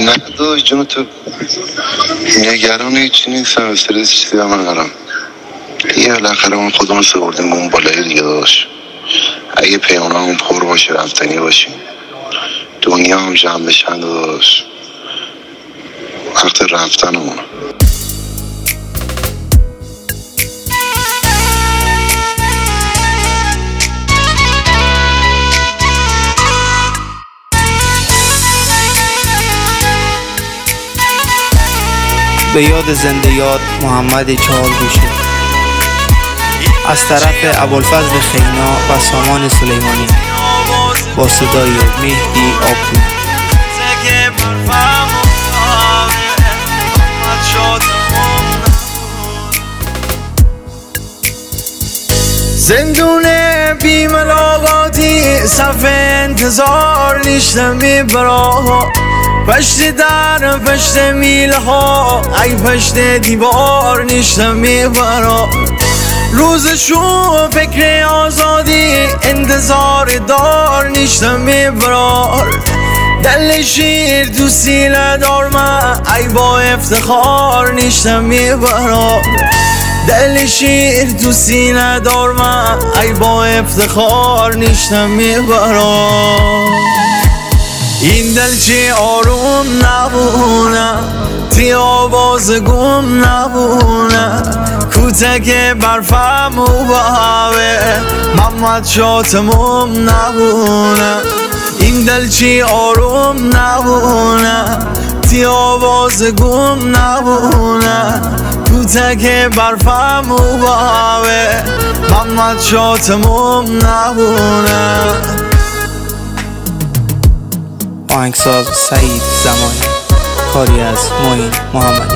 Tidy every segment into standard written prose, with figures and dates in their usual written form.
نه داداش جون تو نگران هیچی نیستم، استرس چیزی هم ندارم. یه بالاخره اون خودمون سپردیم اون بالای دیگه داداش. اگه پیمانمون پر باشه رفتنی باشیم، دنیا هم جمع بشن داداش، وقت رفتنمونه. به یاد زنده یاد محمد چهارگوشه از طرف ابوالفضل خینا و سامان سلیمانی با صدای مهدی آبگو. زندون بی ملاقاتی صف انتظار نیشتم میبرا، پشت در پشت میله ها ای پشت دیوار نیشتم میبرا. روزشو فکر آزادی انتظار دار نیشتم میبرار. دل شیر تو سیله دار من ای با افتخار نیشتم میبرار. دل شیر تو سینه دار من ای با افتخار نیشتم میبرار. این دل چی آروم نبونه، تی آواز گم نبونه، کوتک برفم و بهوه محمد شاتمم نبونه. این دل چی آروم نبونه، تی آواز گم نبونه، کوتک برفم و بهوه محمد شاتمم نبونه. آهنگساز سعید زمانی، کاری از معین محمدی.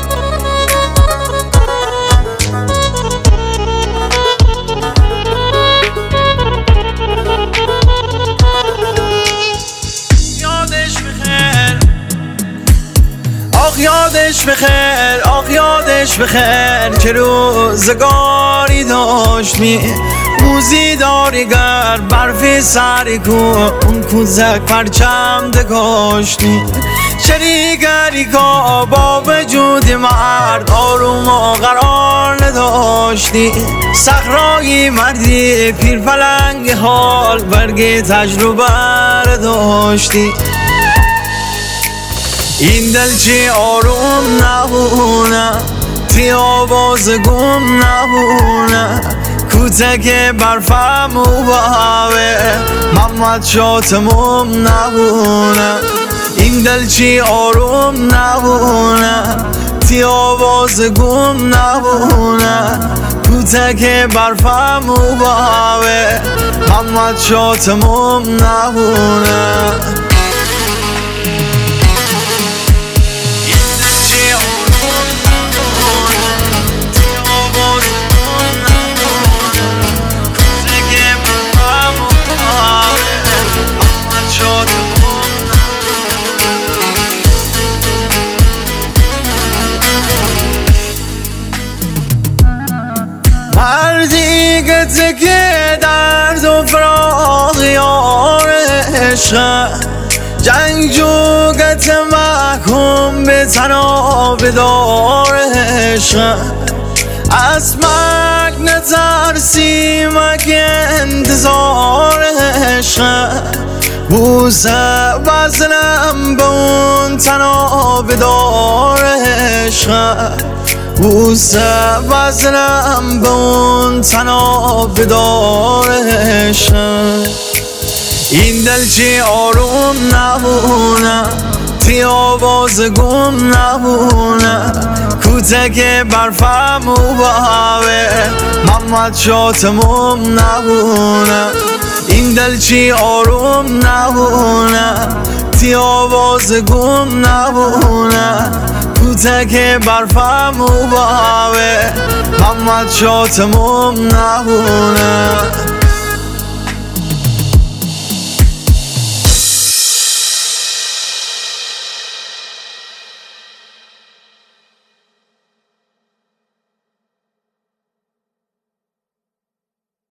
یادش بخیر، آخ یادش بخیر که روزگاری داشت می موزی داریگر برفی سری کو اون کوزک پرچم دگاشتی. شریگری که با وجود مرد آروم و قرار نداشتی. صخرایی مردی پیر پلنگ حال برگ تجربه داشتی. این دل چی آروم نبونه، تی آواز گم نبونه، کوتک برفم و بهوه محمد شاتمم نبونه. این دل چی آروم نبونه، تی آواز گم نبونه، کوتک برفم و بهوه محمد شاتمم نبونه. مردی که درد و فراغ یار عشق، جنگجو گت محکوم به تناب دار عشق. از مرگ نترسی مگه انتظار عشق، بوسه وزنم به اون تناب دار عشق، بوسه وزنم به اون تناب دار عشق. این دل چی آروم نبونه، تی آواز گم نبونه، کوتک برفم و بهوه محمد شاتمم نبونه. این دل چی آروم نبونه، تی آواز گم نبونه، کوتک برفم و بهوه محمد شاتمم نبونه.